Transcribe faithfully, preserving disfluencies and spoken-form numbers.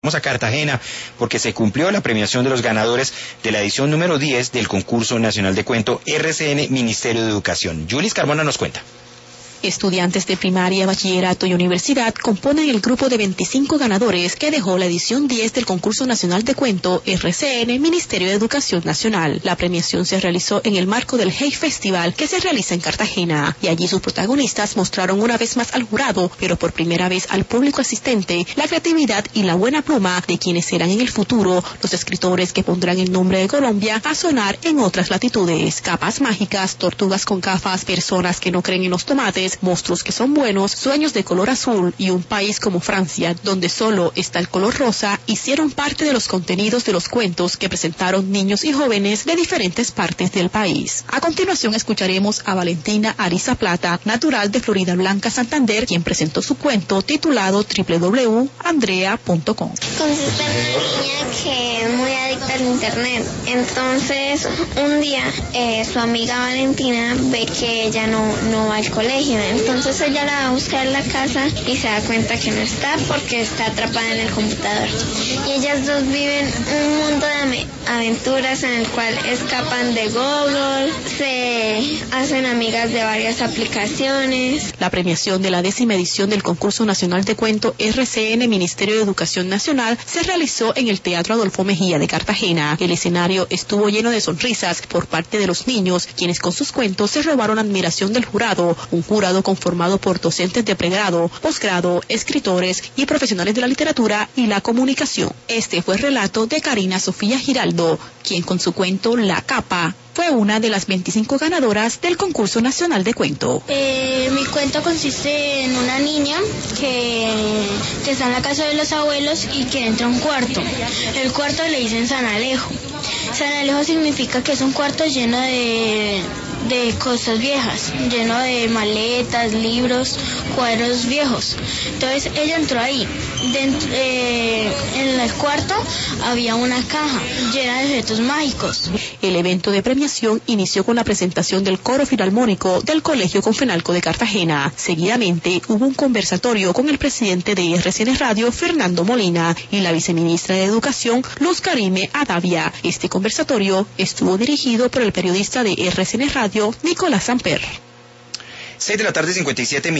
Vamos a Cartagena porque se cumplió la premiación de los ganadores de la edición número diez del Concurso Nacional de Cuento R C N Ministerio de Educación. Julis Carmona nos cuenta. Estudiantes de primaria, bachillerato y universidad componen el grupo de veinticinco ganadores que dejó la edición diez del Concurso Nacional de Cuento R C N Ministerio de Educación Nacional. La premiación se realizó en el marco del Hey Festival que se realiza en Cartagena, y allí sus protagonistas mostraron una vez más al jurado, pero por primera vez al público asistente, la creatividad y la buena pluma de quienes serán en el futuro los escritores que pondrán el nombre de Colombia a sonar en otras latitudes. Capas mágicas, tortugas con gafas, personas que no creen en los tomates, monstruos que son buenos, sueños de color azul y un país como Francia, donde solo está el color rosa, hicieron parte de los contenidos de los cuentos que presentaron niños y jóvenes de diferentes partes del país. A continuación escucharemos a Valentina Ariza Plata, natural de Florida Blanca, Santander, quien presentó su cuento titulado doble u doble u doble u punto andrea punto com. Consiste en una niña que es muy adicta al internet. Entonces, un día eh, su amiga Valentina ve que ella no, no va al colegio. Entonces ella la va a buscar en la casa y se da cuenta que no está porque está atrapada en el computador. Y ellas dos viven un mundo de aventuras en el cual escapan de Google, se hacen amigas de varias aplicaciones. La premiación de la décima edición del Concurso Nacional de Cuento R C N Ministerio de Educación Nacional se realizó en el Teatro Adolfo Mejía de Cartagena. El escenario estuvo lleno de sonrisas por parte de los niños, quienes con sus cuentos se robaron la admiración del jurado, un jurado conformado por docentes de pregrado, posgrado, escritores y profesionales de la literatura y la comunicación. Este fue el relato de Karina Sofía Giraldo, quien con su cuento La Capa fue una de las veinticinco ganadoras del Concurso Nacional de Cuento. Eh, mi cuento consiste en una niña que, que está en la casa de los abuelos y que entra a un cuarto. El cuarto le dicen San Alejo. San Alejo significa que es un cuarto lleno de, de cosas viejas, lleno de maletas, libros, cuadros viejos. Entonces ella entró ahí. Dentro, eh, en el cuarto había una caja llena de objetos mágicos. El evento de premiación inició con la presentación del coro filarmónico del Colegio Confenalco de Cartagena. Seguidamente hubo un conversatorio con el presidente de R C N Radio, Fernando Molina, y la viceministra de Educación, Luz Karime Adavia. Este conversatorio estuvo dirigido por el periodista de R C N Radio, Nicolás Samper. seis de la tarde, cincuenta y siete minutos.